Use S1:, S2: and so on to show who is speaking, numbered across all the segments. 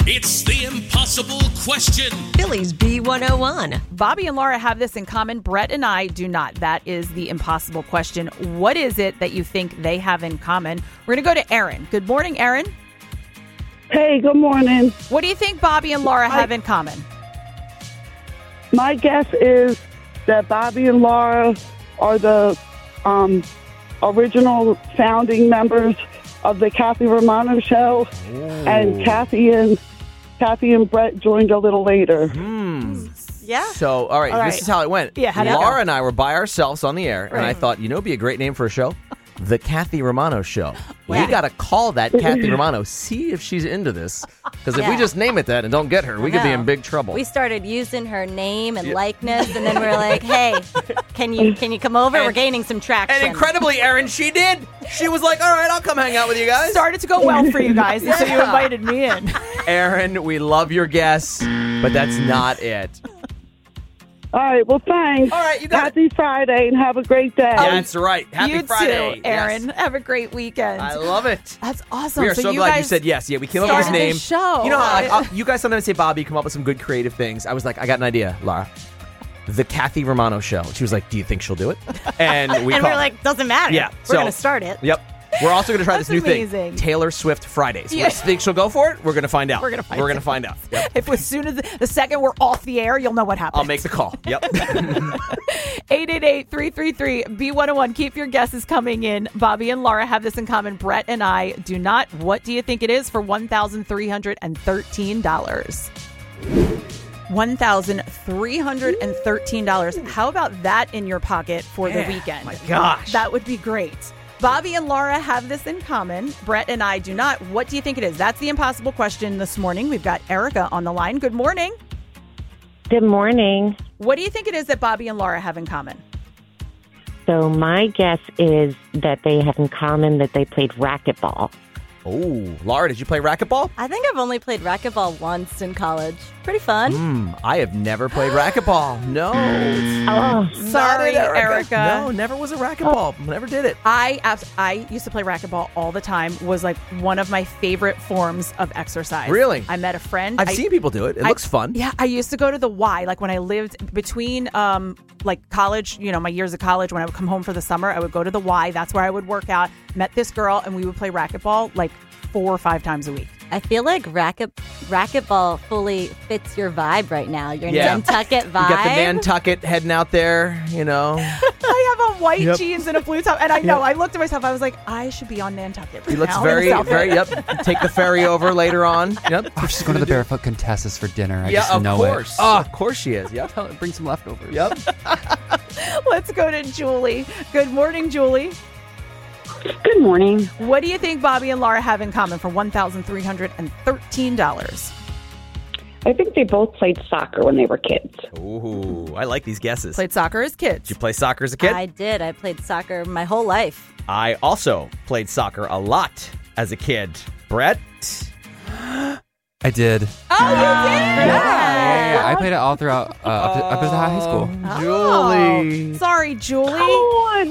S1: It's the impossible question.
S2: Phillies B101.
S3: Bobby and Laura have this in common. Brett and I do not. That is the impossible question. What is it that you think they have in common? We're going to go to Aaron. Good morning, Aaron.
S4: Hey, good morning.
S3: What do you think Bobby and Laura have in common?
S4: My guess is that Bobby and Laura are the original founding members of the Kathy Romano show, and Kathy and Brett joined a little later.
S3: Yeah.
S5: So, all right, this is how it went.
S3: Yeah, how'd it
S5: Laura
S3: go?
S5: and I were by ourselves on the air, and I thought, it'd be a great name for a show. The Kathy Romano Show. We got to call that Kathy Romano, see if she's into this. Because if we just name it that and don't get her, we could be in big trouble.
S6: We started using her name and likeness, and then we're like, hey, can you come over? We're gaining some traction.
S5: And incredibly, Erin, she did. She was like, all right, I'll come hang out with you guys.
S3: Started to go well for you guys, and so you invited me in.
S5: Erin, we love your guess, but that's not it.
S4: All right, well, thanks.
S5: All right, you got
S4: Happy Friday and have a great day.
S5: That's right. Happy
S3: you
S5: Friday.
S3: too, Aaron.
S5: Yes.
S3: Have a great weekend.
S5: I love it.
S3: That's awesome.
S5: We are so
S3: you
S5: glad
S3: guys
S5: you said yes. Yeah, we came up with his
S3: started
S5: name.
S3: this show.
S5: You know how you guys sometimes say, Bobby, come up with some good creative things. I was like, I got an idea, Laura. The Kathy Romano Show. She was like, do you think she'll do it? And we
S6: and
S5: called
S6: we're like, doesn't matter.
S5: Yeah,
S6: We're going to start it.
S5: Yep. We're also going to try this new
S3: amazing.
S5: thing, Taylor Swift Fridays.
S3: Yeah.
S5: You think she'll go for it? We're going to find out.
S3: We're going to
S5: find out. Yep.
S3: If as soon as the second we're off the air, you'll know what happened.
S5: I'll make the call. Yep.
S3: 888-333-B101. Keep your guesses coming in. Bobby and Laura have this in common. Brett and I do not. What do you think it is for $1,313? $1,313. How about that in your pocket for the weekend?
S5: My gosh.
S3: That would be great. Bobby and Laura have this in common. Brett and I do not. What do you think it is? That's the impossible question this morning. We've got Erica on the line. Good morning.
S7: Good morning.
S3: What do you think it is that Bobby and Laura have in common?
S7: So my guess is that they have in common that they played racquetball.
S5: Oh, Laura, did you play racquetball?
S6: I think I've only played racquetball once in college. Pretty fun.
S5: I have never played racquetball. No.
S7: Oh,
S3: Sorry, Erica.
S5: No, never was a racquetball. Never did it.
S3: I used to play racquetball all the time. Was like one of my favorite forms of exercise.
S5: Really?
S3: I met a friend.
S5: I've seen people do it. It looks fun.
S3: Yeah, I used to go to the Y. Like when I lived between like college, my years of college, when I would come home for the summer, I would go to the Y. That's where I would work out. Met this girl and we would play racquetball like 4 or 5 times a week.
S6: I feel like racquetball fully fits your vibe right now. Your
S5: Yeah.
S6: Nantucket vibe.
S5: You got the Nantucket heading out there,
S3: I have on white jeans and a blue top, and I know. I looked at myself. I was like, I should be on Nantucket.
S5: He looks
S3: now.
S5: very, yep. Take the ferry over later on. Yep.
S8: She's going to the Barefoot Contessa's for dinner. I
S5: Yeah,
S8: just
S5: of
S8: know
S5: course.
S8: it.
S5: Oh, of course she is. Yep.
S8: Tell her, bring some leftovers.
S5: Yep.
S3: Let's go to Julie. Good morning, Julie.
S4: Good morning.
S3: What do you think Bobby and Laura have in common for $1,313?
S9: I think they both played soccer when they were kids.
S5: Ooh, I like these guesses.
S3: Played soccer as kids.
S5: Did you play soccer as a kid?
S6: I did. I played soccer my whole life.
S5: I also played soccer a lot as a kid. Brett?
S8: I did.
S3: Oh, you did?
S8: Yeah. I played it all throughout up to high school.
S5: Julie.
S3: Sorry, Julie.
S4: Come on.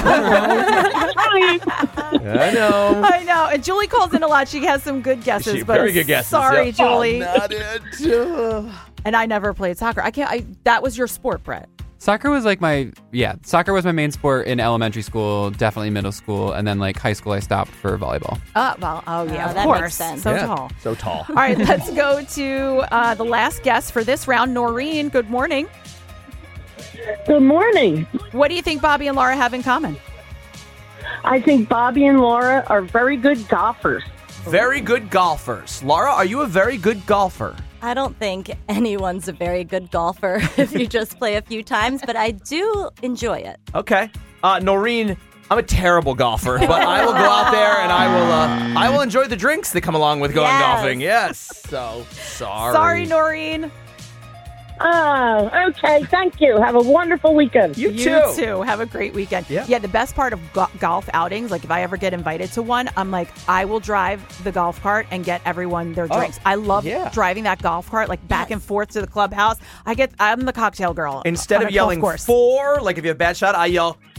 S5: I know.
S3: I know. And Julie calls in a lot. She has some good guesses.
S5: She-
S3: but
S5: very good guesses,
S3: Sorry,
S5: yep.
S3: Julie.
S5: Not it.
S3: And I never played soccer. That was your sport, Brett.
S8: Soccer was like soccer was my main sport in elementary school, definitely middle school, and then like high school I stopped for volleyball.
S3: Yeah,
S6: Oh,
S3: of
S6: that
S3: course.
S6: makes sense.
S3: So
S5: Yeah,
S3: tall.
S5: So tall.
S3: All right, let's go to the last guest for this round. Noreen, good morning.
S9: Good morning.
S3: What do you think Bobby and Laura have in common?
S9: I think Bobby and Laura are very good golfers.
S5: Very good golfers. Laura, are you a very good golfer?
S6: I don't think anyone's a very good golfer if you just play a few times, but I do enjoy it.
S5: Okay. Noreen, I'm a terrible golfer, but I will go out there and I will enjoy the drinks that come along with going
S6: Yes.
S5: golfing. Yes. So sorry.
S3: Sorry, Noreen.
S9: Oh, okay. Thank you. Have a wonderful weekend.
S5: You
S3: You
S5: too.
S3: too. Have a great weekend.
S5: Yeah.
S3: The best part of golf outings, like if I ever get invited to one, I'm like, I will drive the golf cart and get everyone their drinks. I love driving that golf cart, like back and forth to the clubhouse. I'm the cocktail girl.
S5: Instead
S3: on
S5: of
S3: a golf
S5: yelling
S3: course.
S5: 4, like if you have a bad shot, I yell,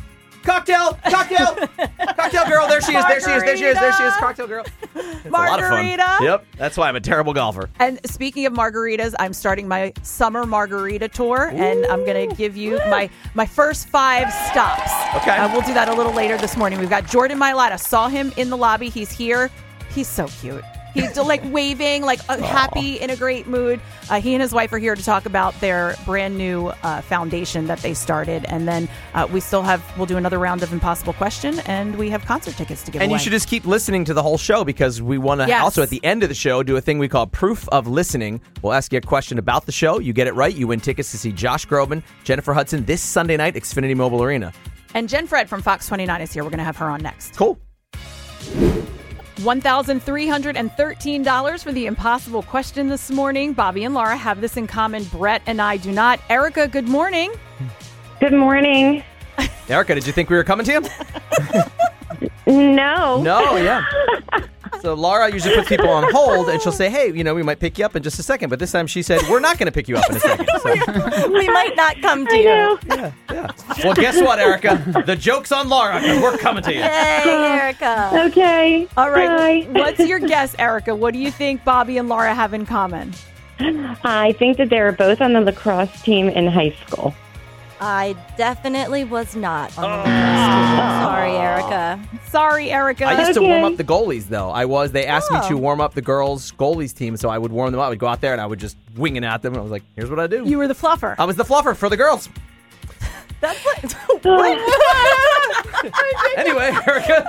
S5: Cocktail girl. There she is. Cocktail girl. It's a lot of fun.
S3: Margarita.
S5: Yep. That's why I'm a terrible golfer.
S3: And speaking of margaritas, I'm starting my summer margarita tour, and I'm going to give you my first 5 stops.
S5: Okay.
S3: We'll do that a little later this morning. We've got Jordan Mailata. Saw him in the lobby. He's here. He's so cute. He's like waving, like happy, in a great mood. He and his wife are here to talk about their brand new foundation that they started. And then we'll do another round of Impossible Question, and we have concert tickets to give away.
S5: And you should just keep listening to the whole show, because we want to also at the end of the show do a thing we call Proof of Listening. We'll ask you a question about the show. You get it right, you win tickets to see Josh Groban, Jennifer Hudson this Sunday night, Xfinity Mobile Arena.
S3: And Jen Fred from Fox 29 is here. We're going to have her on next.
S5: Cool.
S3: $1,313 for the Impossible Question this morning. Bobby and Laura have this in common. Brett and I do not. Erica, good morning.
S7: Good morning.
S5: Erica, did you think we were coming to you?
S7: No.
S5: No, yeah. So Laura usually puts people on hold, and she'll say, hey, we might pick you up in just a second. But this time she said, we're not going to pick you up in a second. So.
S6: We might not come to you.
S5: Yeah. Well, guess what, Erica? The joke's on Laura, because we're coming to you.
S6: Hey, Erica.
S7: Okay.
S3: All right.
S7: Bye.
S3: What's your guess, Erica? What do you think Bobby and Laura have in common?
S7: I think that they were both on the lacrosse team in high school.
S6: I definitely was not on the lacrosse team. Sorry, Erica.
S3: Sorry, Erica.
S5: I used to warm up the goalies, though. They asked me to warm up the girls' goalies team, so I would warm them up. I would go out there, and I would just wing it at them. And I was like, here's what I do.
S3: You were the fluffer.
S5: I was the fluffer for the girls.
S3: That's what.
S5: Anyway, Erica.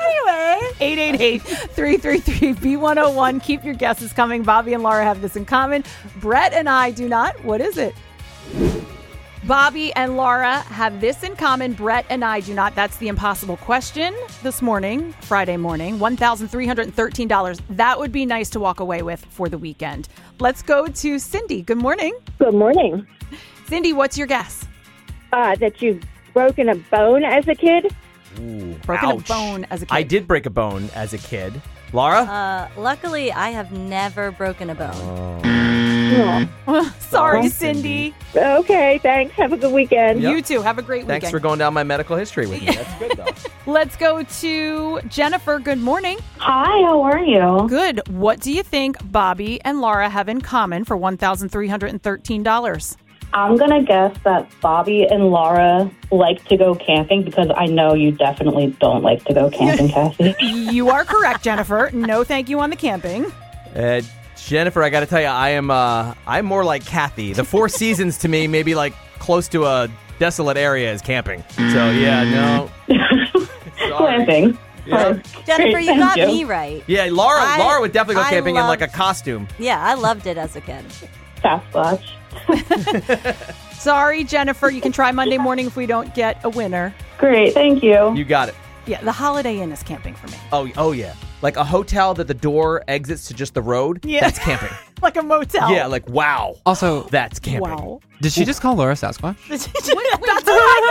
S3: 888-333-B101. Keep your guesses coming. Bobby and Laura have this in common. Brett and I do not. What is it? Bobby and Laura have this in common. Brett and I do not. That's the Impossible Question this morning, Friday morning. $1,313. That would be nice to walk away with for the weekend. Let's go to Cindy. Good morning.
S9: Good morning.
S3: Cindy, what's your guess?
S9: That you've broken a bone as a kid?
S5: Ooh,
S3: Broken
S5: ouch.
S3: a bone as a kid.
S5: I did break a bone as a kid. Laura?
S6: Luckily, I have never broken a bone.
S3: Sorry, Cindy.
S9: Okay, thanks. Have a good weekend.
S3: You too. Have a great weekend.
S5: Thanks for going down my medical history with me. That's good, though.
S3: Let's go to Jennifer. Good morning.
S9: Hi, how are you?
S3: Good. What do you think Bobby and Laura have in common for $1,313?
S10: I'm going to guess that Bobby and Laura like to go camping, because I know you definitely don't like to go camping, Cassie.
S3: You are correct, Jennifer. No thank you on the camping.
S5: Jennifer, I got to tell you, I'm more like Kathy. The Four Seasons to me, maybe like close to a desolate area is camping. So, yeah, no.
S10: Camping.
S5: Yeah.
S6: Jennifer,
S10: Great,
S6: you got
S10: thank you.
S6: me right.
S5: Yeah, Laura would definitely go camping in like a
S6: loved-
S5: costume.
S6: Yeah, I loved it as a kid.
S10: Sasquatch.
S3: Sorry, Jennifer. You can try Monday morning if we don't get a winner.
S10: Great, thank you.
S5: You got it.
S3: Yeah, the Holiday Inn is camping for me.
S5: Oh yeah. Like a hotel that the door exits to just the road.
S3: Yeah.
S5: That's camping.
S3: Like a motel.
S5: Yeah, like wow.
S8: Also,
S5: That's camping.
S3: Wow.
S8: did she just call Laura Sasquatch?
S3: That's what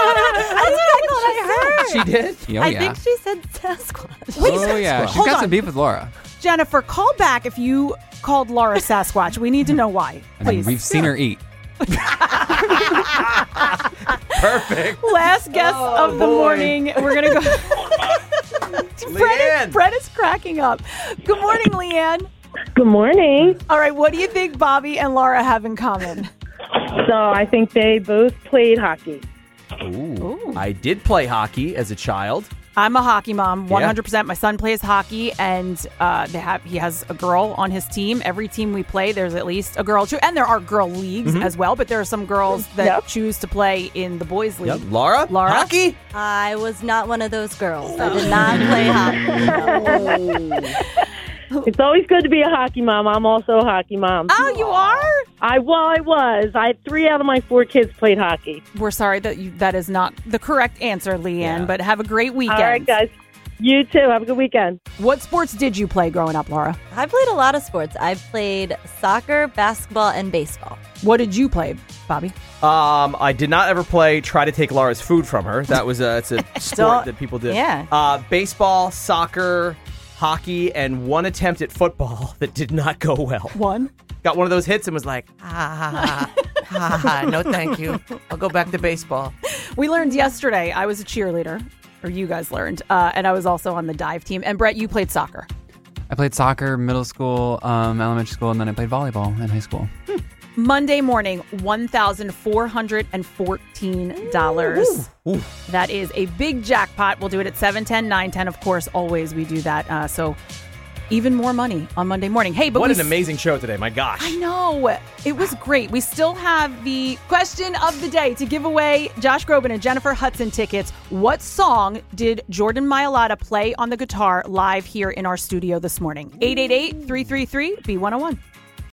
S3: I heard.
S5: She did?
S8: Oh,
S6: I
S8: yeah.
S6: think she said Sasquatch.
S8: Oh, yeah. She's
S3: Hold
S8: got
S3: on.
S8: some beef with Laura.
S3: Jennifer, call back if you called Laura Sasquatch. We need to know why.
S8: I mean,
S3: Please.
S8: we've seen her eat.
S5: Perfect.
S3: Last guess of the morning. We're going to go.
S5: Leanne.
S3: Brett is cracking up. Good morning, Leanne.
S9: Good morning.
S3: All right, what do you think Bobby and Laura have in common?
S9: So I think they both played hockey.
S5: Ooh. I did play hockey as a child.
S3: I'm a hockey mom,
S5: Yeah.
S3: 100%. My son plays hockey, and he has a girl on his team. Every team we play, there's at least a girl. And there are girl leagues as well, but there are some girls that choose to play in the boys' league.
S5: Yep. Laura? Hockey?
S6: I was not one of those girls. I did not play hockey.
S9: It's always good to be a hockey mom. I'm also a hockey mom.
S3: Oh, you are?
S9: I was. 3 out of my 4 kids played hockey.
S3: We're sorry that is not the correct answer, Leanne,
S5: Yeah.
S3: but have a great weekend.
S9: All right, guys. You too. Have a good weekend.
S3: What sports did you play growing up, Laura?
S6: I played a lot of sports. I played soccer, basketball, and baseball.
S3: What did you play, Bobby?
S5: I did not ever try to take Laura's food from her. That was it's a sport that people did.
S3: Yeah.
S5: Baseball, soccer, hockey, and one attempt at football that did not go well.
S3: One.
S5: Got one of those hits and was like, no thank you. I'll go back to baseball.
S3: We learned yesterday, I was a cheerleader. or you guys learned. And I was also on the dive team. And Brett, you played soccer.
S8: I played soccer, middle school, elementary school, and then I played volleyball in high school.
S3: Monday morning, $1,414.
S5: Ooh.
S3: That is a big jackpot. We'll do it at 7:10, 9:10. Of course, always we do that. So even more money on Monday morning. Hey, but
S11: what an amazing show today. My gosh.
S3: I know. It was great. We still have the question of the day to give away Josh Groban and Jennifer Hudson tickets. What song did Jordan Mailata play on the guitar live here in our studio this morning? 888-333-B101.